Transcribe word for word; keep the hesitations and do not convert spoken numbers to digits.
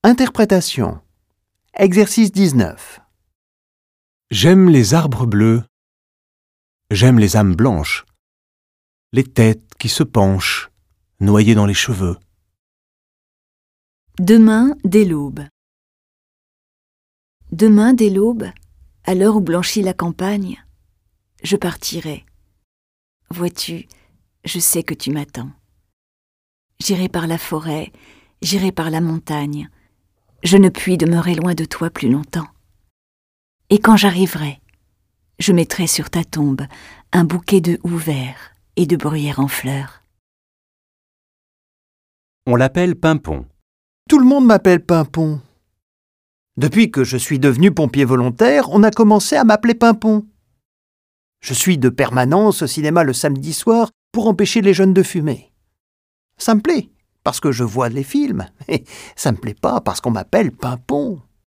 Interprétation. Exercice dix-neuf. J'aime les arbres bleus, j'aime les âmes blanches, les têtes qui se penchent, noyées dans les cheveux. Demain dès l'aube. Demain dès l'aube, à l'heure où blanchit la campagne, je partirai. Vois-tu, je sais que tu m'attends. J'irai par la forêt, j'irai par la montagne. Je ne puis demeurer loin de toi plus longtemps. Et quand j'arriverai, je mettrai sur ta tombe un bouquet de houx verts et de bruyères en fleurs. On l'appelle Pimpon. Tout le monde m'appelle Pimpon. Depuis que je suis devenu pompier volontaire, on a commencé à m'appeler Pimpon. Je suis de permanence au cinéma le samedi soir pour empêcher les jeunes de fumer. Ça me plaît, parce que je vois les films, mais ça me plaît pas parce qu'on m'appelle Pimpon.